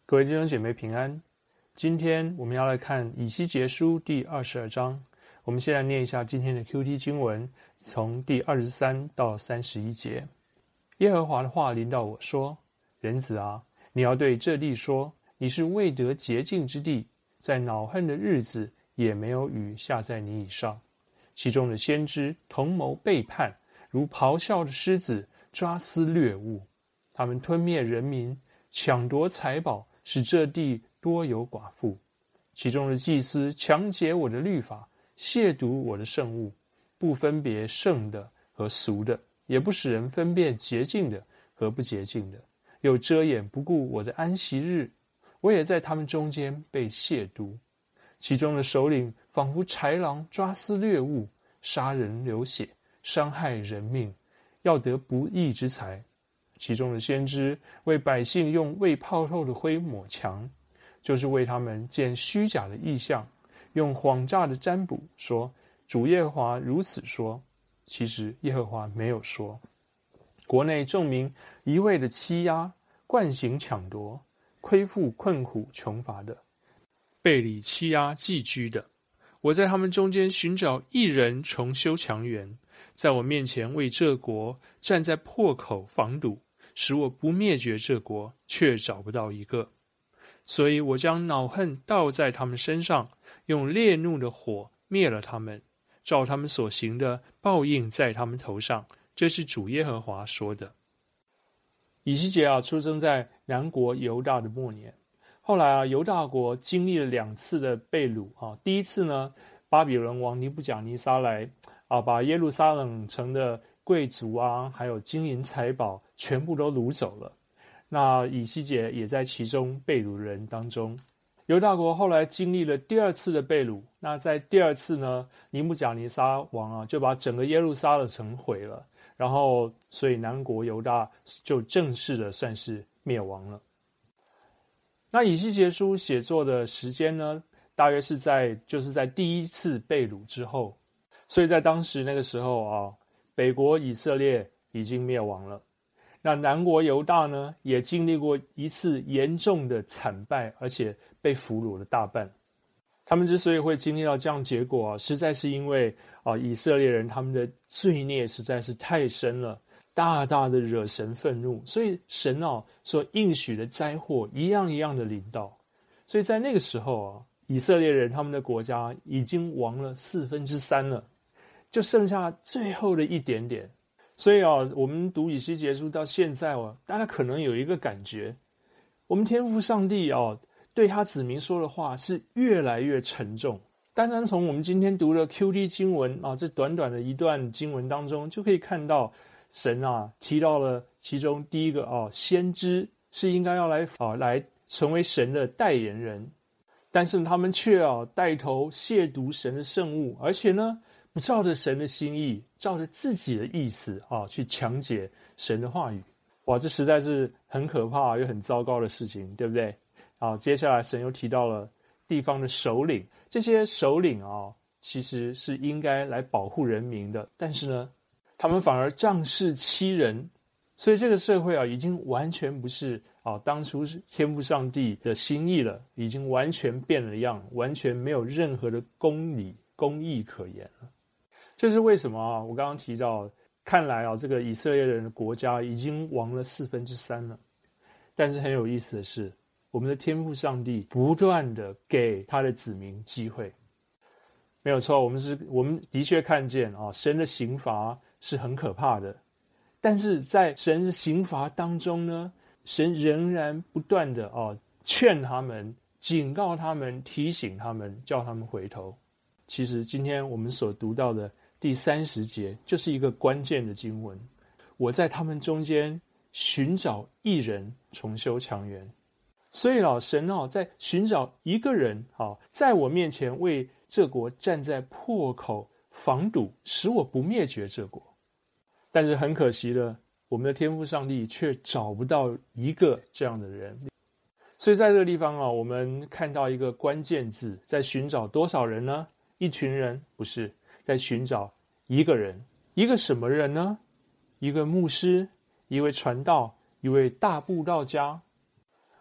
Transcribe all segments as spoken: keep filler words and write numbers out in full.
各位弟兄姐妹平安，今天我们要来看以西结书第二十二章。我们先来念一下今天的 Q T 经文，从第二十三到三十一节。耶和华的话临到我说：人子啊，你要对这地说，你是未得洁净之地，在恼恨的日子也没有雨下在你以上。其中的先知同谋背叛，如咆哮的狮子，抓撕掠物。他们吞灭人民，抢夺财宝，使这地多有寡妇。其中的祭司强解我的律法，亵渎我的圣物，不分别圣的和俗的，也不使人分辨洁净的和不洁净的，又遮掩不顾我的安息日，我也在他们中间被亵渎。其中的首领仿佛豺狼，抓撕掠物，杀人流血，伤害人命，要得不义之财。其中的先知为百姓用未泡透的灰抹墙，就是为他们建虚假的意象，用谎诈的占卜，说主耶和华如此说，其实耶和华没有说。国内众民一味的欺压，惯行抢夺，亏负困苦穷乏的，背离欺压寄居的。我在他们中间寻找一人重修墙垣，在我面前为这国站在破口防堵，使我不灭绝这国，却找不到一个。所以我将恼恨倒在他们身上，用烈怒的火灭了他们，照他们所行的报应在他们头上。这是主耶和华说的。以西结啊，出生在南国犹大的末年。后来啊，犹大国经历了两次的被掳啊。第一次呢，巴比伦王尼布甲尼撒来啊，把耶路撒冷城的贵族啊，还有金银财宝全部都掳走了。那以西结也在其中被掳人当中。犹大国后来经历了第二次的被掳，那在第二次呢，尼布甲尼撒王啊，就把整个耶路撒冷城毁了，然后所以南国犹大就正式的算是灭亡了。那以西结书写作的时间呢，大约是在就是在第一次被掳之后，所以在当时那个时候啊，北国以色列已经灭亡了。那南国犹大呢，也经历过一次严重的惨败，而且被俘虏了大半。他们之所以会经历到这样结果啊，实在是因为啊，以色列人他们的罪孽实在是太深了，大大的惹神愤怒，所以神啊所应许的灾祸一样一样的临到。所以在那个时候啊，以色列人他们的国家已经亡了四分之三了，就剩下最后的一点点。所以啊，我们读以西结书到现在啊，大家可能有一个感觉，我们天父上帝啊对他子民说的话是越来越沉重。单单从我们今天读的 Q T 经文啊，这短短的一段经文当中，就可以看到神啊提到了其中第一个啊，先知是应该要来啊来成为神的代言人，但是他们却啊带头亵渎神的圣物，而且呢不照着神的心意，照着自己的意思啊去强解神的话语。哇，这实在是很可怕又很糟糕的事情，对不对？啊，接下来神又提到了地方的首领，这些首领啊其实是应该来保护人民的，但是呢他们反而仗势欺人。所以这个社会啊已经完全不是啊当初是天父上帝的心意了，已经完全变了样，完全没有任何的公理公义可言了。这是为什么啊？我刚刚提到，看来啊，这个以色列人的国家已经亡了四分之三了。但是很有意思的是，我们的天父上帝不断的给他的子民机会。没有错，我们是我们的确看见啊，神的刑罚是很可怕的。但是在神的刑罚当中呢，神仍然不断的啊劝他们、警告他们、提醒他们，叫他们回头。其实今天我们所读到的第三十节就是一个关键的经文。我在他们中间寻找一人重修墙垣。所以老神啊，在寻找一个人啊，在我面前为这国站在破口防堵，使我不灭绝这国。但是很可惜的，我们的天父上帝却找不到一个这样的人。所以在这个地方啊，我们看到一个关键字，在寻找多少人呢？一群人？不是，在寻找一个人。一个什么人呢？一个牧师，一位传道，一位大布道家。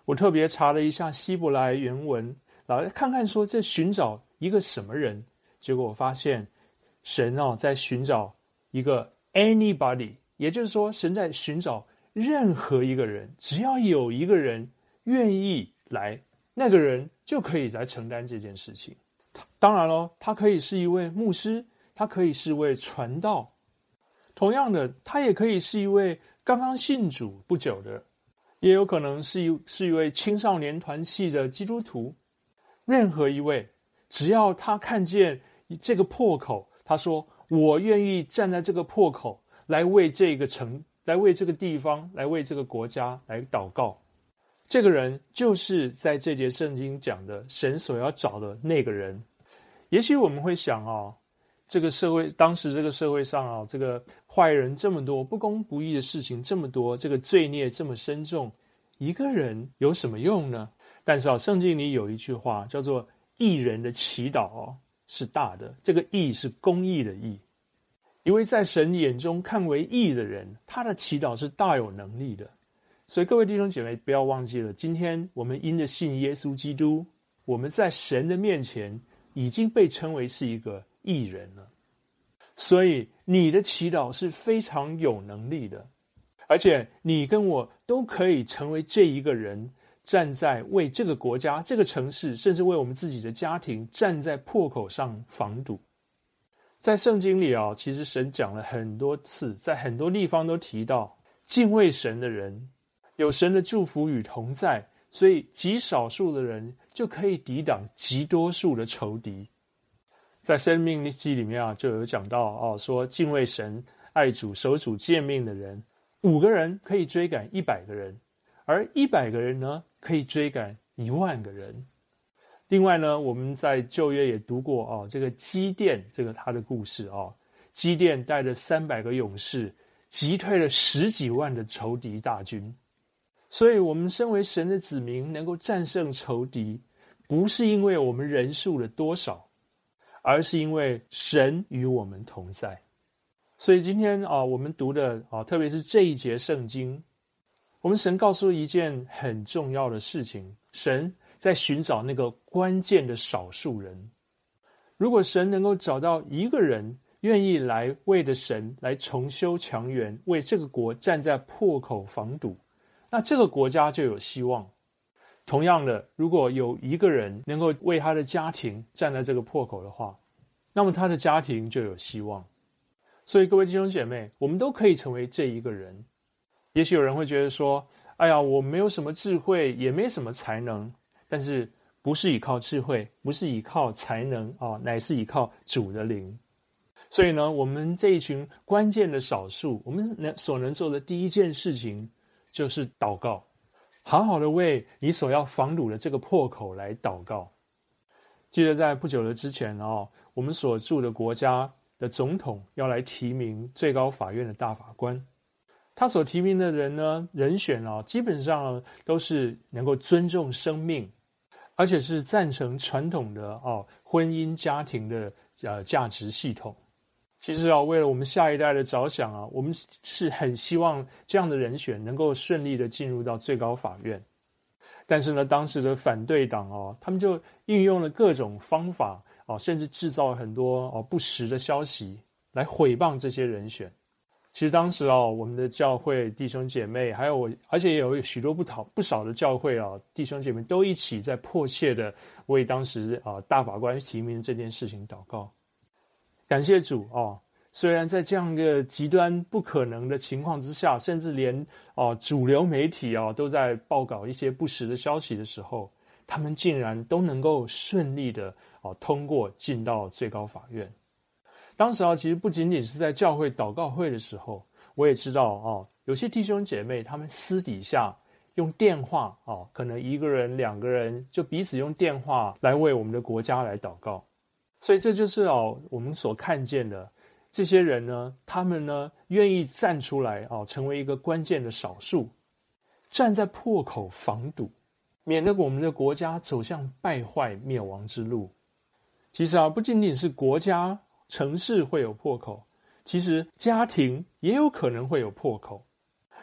我特别查了一下希伯来原文，来看看说这寻找一个什么人。结果我发现神哦在寻找一个 anybody， 也就是说神在寻找任何一个人，只要有一个人愿意来，那个人就可以来承担这件事情。当然咯，他可以是一位牧师，他可以是一位传道，同样的他也可以是一位刚刚信主不久的，也有可能是一是一位青少年团契的基督徒。任何一位，只要他看见这个破口，他说我愿意站在这个破口来为这个城，来为这个地方，来为这个国家来祷告，这个人就是在这节圣经讲的神所要找的那个人。也许我们会想哦，这个社会，当时这个社会上啊，这个坏人这么多，不公不义的事情这么多，这个罪孽这么深重，一个人有什么用呢？但是啊，圣经里有一句话叫做义人的祈祷哦是大的，这个义是公义的义。一位在神眼中看为义的人，他的祈祷是大有能力的。所以各位弟兄姐妹不要忘记了，今天我们因着信耶稣基督，我们在神的面前已经被称为是一个义人了。所以你的祈祷是非常有能力的，而且你跟我都可以成为这一个人，站在为这个国家、这个城市，甚至为我们自己的家庭站在破口上防堵。在圣经里啊，其实神讲了很多次，在很多地方都提到敬畏神的人有神的祝福与同在，所以极少数的人就可以抵挡极多数的仇敌。在申命记里面啊，就有讲到哦，说敬畏神、爱主、守主诫命的人，五个人可以追赶一百个人，而一百个人呢，可以追赶一万个人。另外呢，我们在旧约也读过哦，这个基甸这个他的故事哦，基甸带着三百个勇士，击退了十几万的仇敌大军。所以我们身为神的子民，能够战胜仇敌，不是因为我们人数的多少，而是因为神与我们同在。所以今天啊，我们读的啊，特别是这一节圣经，我们神告诉一件很重要的事情，神在寻找那个关键的少数人。如果神能够找到一个人愿意来为着神来重修墙垣，为这个国站在破口防堵，那这个国家就有希望。同样的，如果有一个人能够为他的家庭站在这个破口的话，那么他的家庭就有希望。所以各位弟兄姐妹，我们都可以成为这一个人。也许有人会觉得说，哎呀，我没有什么智慧，也没什么才能，但是不是依靠智慧，不是依靠才能啊，乃是依靠主的灵。所以呢，我们这一群关键的少数，我们能所能做的第一件事情就是祷告，好好的为你所要防堵的这个破口来祷告。记得在不久的之前哦，我们所住的国家的总统要来提名最高法院的大法官，他所提名的人呢，人选啊，基本上都是能够尊重生命，而且是赞成传统的哦婚姻家庭的呃价值系统。其实啊，为了我们下一代的着想啊，我们是很希望这样的人选能够顺利的进入到最高法院。但是呢，当时的反对党哦，他们就运用了各种方法哦，甚至制造了很多哦不实的消息来毁谤这些人选。其实当时哦，我们的教会弟兄姐妹，还有我，而且也有许多不讨不少的教会啊弟兄姐妹都一起在迫切的为当时啊大法官提名这件事情祷告。感谢主哦，虽然在这样一个极端不可能的情况之下，甚至连哦主流媒体哦都在报道一些不实的消息的时候，他们竟然都能够顺利的哦通过进到最高法院。当时啊，其实不仅仅是在教会祷告会的时候，我也知道哦，有些弟兄姐妹他们私底下用电话哦，可能一个人两个人就彼此用电话来为我们的国家来祷告。所以这就是哦我们所看见的这些人呢，他们呢愿意站出来哦，成为一个关键的少数，站在破口防堵，免得我们的国家走向败坏灭亡之路。其实啊，不仅仅是国家城市会有破口，其实家庭也有可能会有破口。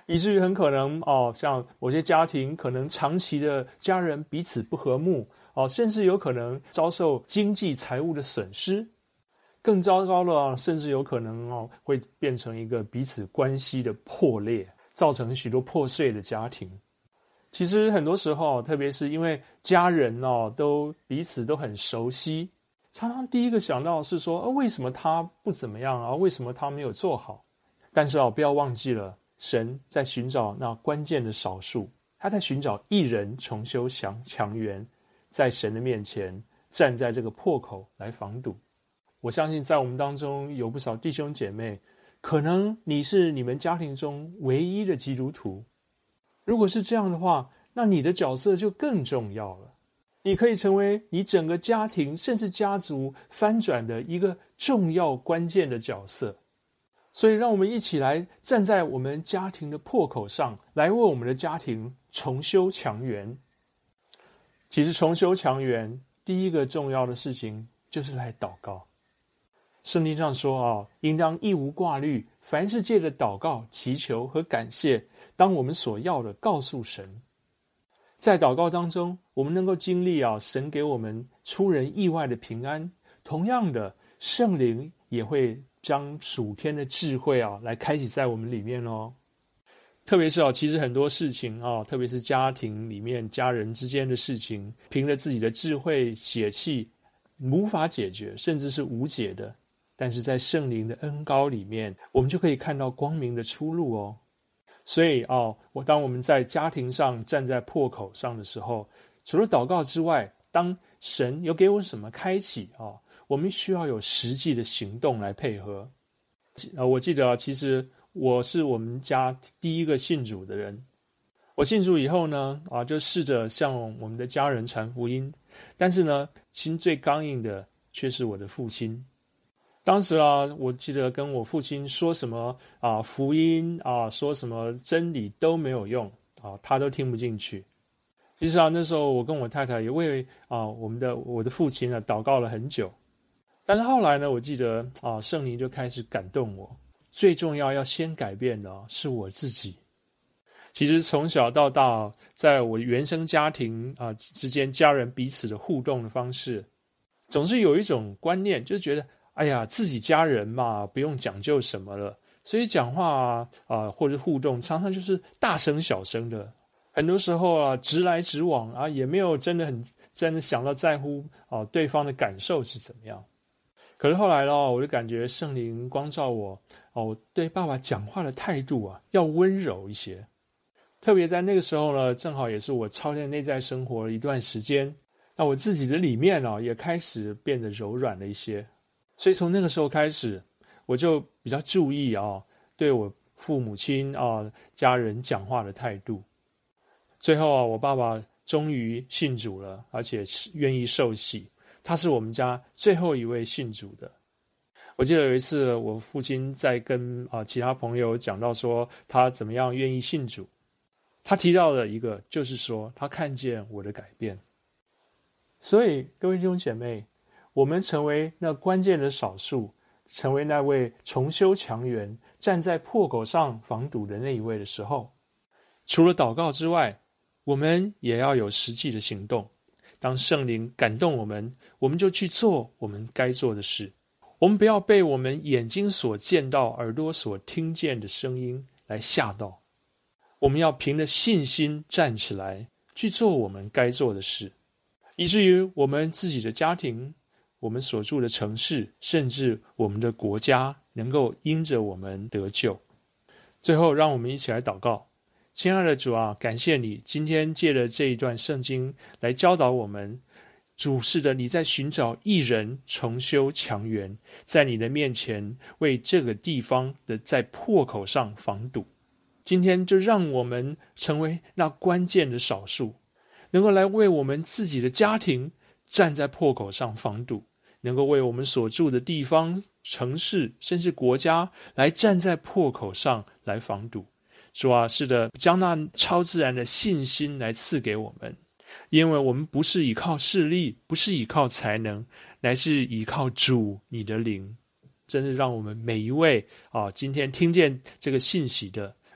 以至于很可能哦，像某些家庭可能长期的家人彼此不和睦哦，甚至有可能遭受经济财务的损失。更糟糕了，甚至有可能哦会变成一个彼此关系的破裂，造成许多破碎的家庭。其实很多时候，特别是因为家人哦都彼此都很熟悉，常常第一个想到的是说，啊，为什么他不怎么样啊？为什么他没有做好？但是哦，不要忘记了，神在寻找那关键的少数，他在寻找一人重修强强援，在神的面前站在这个破口来防堵。我相信在我们当中有不少弟兄姐妹，可能你是你们家庭中唯一的基督徒。如果是这样的话，那你的角色就更重要了。你可以成为你整个家庭甚至家族翻转的一个重要关键的角色。所以让我们一起来站在我们家庭的破口上，来为我们的家庭重修强援。其实重修强援第一个重要的事情就是来祷告。圣经上说啊，应当一无挂虑，凡事借着祷告、祈求和感谢，当我们所要的告诉神。在祷告当中，我们能够经历啊，神给我们出人意外的平安。同样的，圣灵也会将属天的智慧啊，来开启在我们里面哦。特别是啊，其实很多事情啊，特别是家庭里面家人之间的事情，凭着自己的智慧血气无法解决，甚至是无解的。但是在圣灵的恩膏里面，我们就可以看到光明的出路哦。所以哦，我当我们在家庭上站在破口上的时候，除了祷告之外，当神有给我什么开启啊、哦，我们需要有实际的行动来配合。呃，我记得啊，其实我是我们家第一个信主的人。我信主以后呢，啊，就试着向我们的家人传福音，但是呢，心最刚硬的却是我的父亲。当时啊，我记得跟我父亲说什么啊，福音啊，说什么真理都没有用啊，他都听不进去。其实啊，那时候我跟我太太也为啊我们的我的父亲呢祷告了很久。但是后来呢，我记得啊，圣灵就开始感动我。最重要要先改变的是我自己。其实从小到大，在我原生家庭啊之间，家人彼此的互动的方式，总是有一种观念，就是觉得，哎呀，自己家人嘛，不用讲究什么了，所以讲话啊，啊或者互动，常常就是大声小声的，很多时候啊，直来直往啊，也没有真的很真的想到在乎啊对方的感受是怎么样。可是后来呢，我就感觉圣灵光照我，哦，对爸爸讲话的态度啊，要温柔一些。特别在那个时候呢，正好也是我操练内在生活的一段时间，那我自己的里面啊，也开始变得柔软了一些。所以从那个时候开始，我就比较注意啊，对我父母亲啊、家人讲话的态度。最后啊，我爸爸终于信主了，而且愿意受洗。他是我们家最后一位信主的。我记得有一次，我父亲在跟啊、呃、其他朋友讲到说他怎么样愿意信主，他提到的一个就是说他看见我的改变。所以各位弟兄姐妹，我们成为那关键的少数，成为那位重修强援、站在破口上防堵的那一位的时候，除了祷告之外，我们也要有实际的行动。当圣灵感动我们，我们就去做我们该做的事。我们不要被我们眼睛所见到、耳朵所听见的声音来吓到。我们要凭着信心站起来，去做我们该做的事，以至于我们自己的家庭、我们所住的城市，甚至我们的国家，能够因着我们得救。最后，让我们一起来祷告。亲爱的主啊，感谢你今天借着这一段圣经来教导我们，主是的，你在寻找一人重修强援，在你的面前为这个地方的在破口上防堵。今天就让我们成为那关键的少数，能够来为我们自己的家庭站在破口上防堵，能够为我们所住的地方、城市甚至国家来站在破口上来防堵。主啊，是的，将那超自然的信心来赐给我们，因为我们不是依靠势力，不是依靠才能，乃是依靠主你的灵。真是让我们每一位啊，今天听见这个信息的，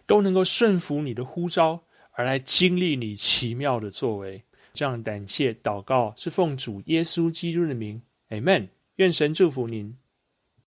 都能够顺服你的呼召，而来经历你奇妙的作为。这样胆怯祷告是奉主耶稣基督的名 Amen。 愿神祝福您。